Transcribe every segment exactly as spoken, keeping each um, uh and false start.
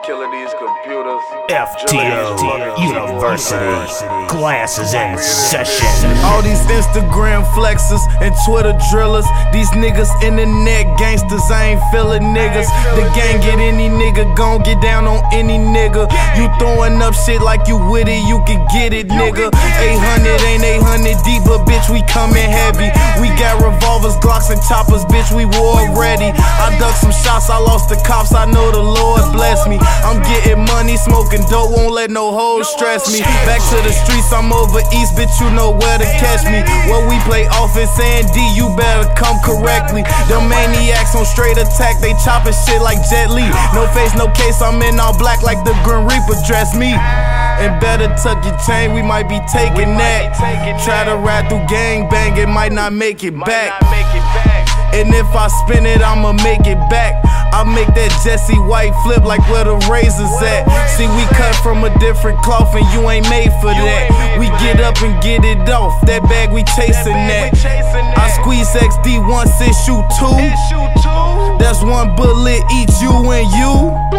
killing these computers. F T O University, classes in session. All these Instagram flexers and Twitter drillers, these niggas internet gangsters, I ain't feeling niggas. The gang get any nigga, gon' get down on any nigga. You throwing up shit like you with it, you can get it, nigga. eight hundred ain't eight hundred deep, but bitch, we coming heavy. We got revolvers, Glocks, and choppers, bitch, we war ready. I ducked some shots, I lost the cops, I know the Lord bless me. I'm getting money, smoking dope, won't let no hoes stress me. Back to the streets, I'm over east, bitch, you know where to catch me. Where we play offense and D, you better come correctly. Them maniacs on straight attack, they chopping shit like Jet Li. No face, no case, I'm in all black like the Grim Reaper dress me. And better tuck your chain, we might be taking that. Try to ride through gang bang, it might not make it back. And if I spin it, I'ma make it back. I make that Jesse White flip like where the razors at. See, we cut from a different cloth and you ain't made for that. We get up and get it off, that bag we chasing that. I squeeze X D once, it shoot two. That's one bullet each, you and you.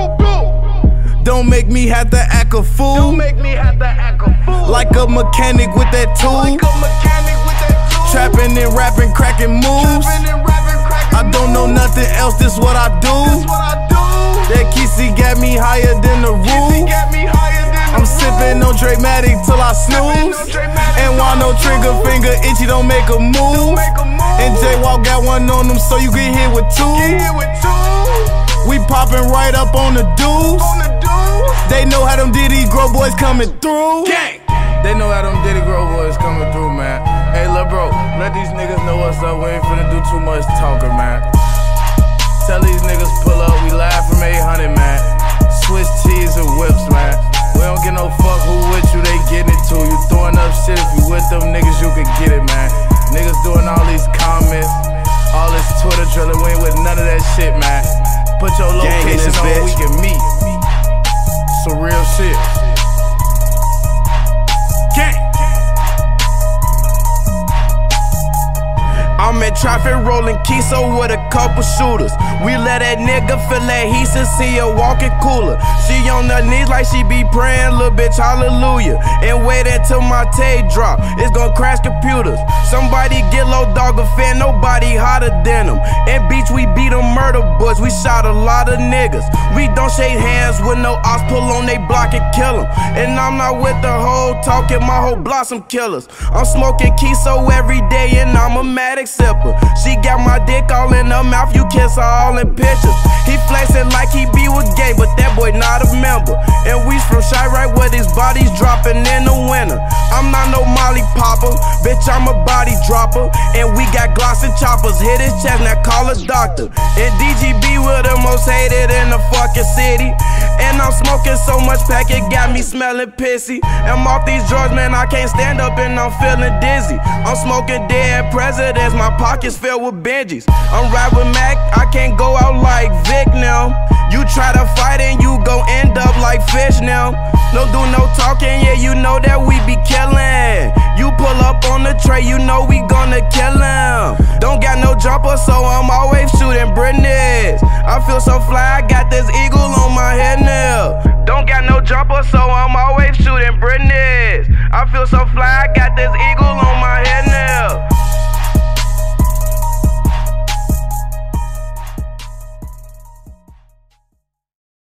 Don't make me have to act a fool. Like a mechanic with that tool. Trapping and rapping, cracking moves. I don't know nothing else, this what I do. That Kissy got me higher than the roof. I'm sipping on Dramatic till I snooze. And while no trigger finger itchy, don't make a move. And J-Walk got one on them so you get hit with two. We popping right up on the dudes. They know how them Diddy Grow boys coming through. They know how them Diddy Grow boys coming through, man. Hey, lil' bro, let these niggas know what's up. We ain't finna do too much talking, man. Tell these niggas pull up, we live from eight hundred, man. Swiss cheese and whips, man. We don't get no fuck who with you, they getting it too. You throwing up shit, if you with them niggas, you can get it, man. Niggas doing all these comments, all this Twitter drilling, we ain't with none of that shit, man. Put your location on, we can meet. Some real shit. I'm in traffic rolling Kiso with a couple shooters. We let that nigga feel that he should see her walking cooler. She on her knees like she be praying, little bitch, hallelujah. And wait until my tape drop, it's gon' crash computers. Somebody get low dog a fan, nobody hotter than them. In beach we beat them murder boys, we shot a lot of niggas. We don't shake hands with no ops, pull on they block and kill them. And I'm not with the whole talking, my whole block some killers. I'm smoking Kiso every day and I'm a Matic sipper. She got my dick all in her mouth, you kiss her all in pictures. He flexing like he be with gay, but that boy not a member. And we from Chirac where these bodies dropping in the winter. I'm not no Molly popper, bitch, I'm a body dropper. And we got Glocks and choppers, hit his chest, now call a doctor. And D G B with the most hated in the fucking city. And I'm smoking so much pack, it got me smelling pissy. I'm off these drugs, man, I can't stand up and I'm feeling dizzy. I'm smoking dead presidents, my pockets filled with Benjis. I'm right with Mac, I can't go out like Vic now. You try to fight and you gon' end up like Fish now. No do no talking, yeah, you know that we be killing. You pull up on the tray, you know we gonna kill him. Don't got no jumper, so I'm always shooting Britneys. I feel so fly, I got this eagle on my head now. Don't got no jumper, so I'm always shooting Britneys. I feel so fly, I got this eagle on my head now.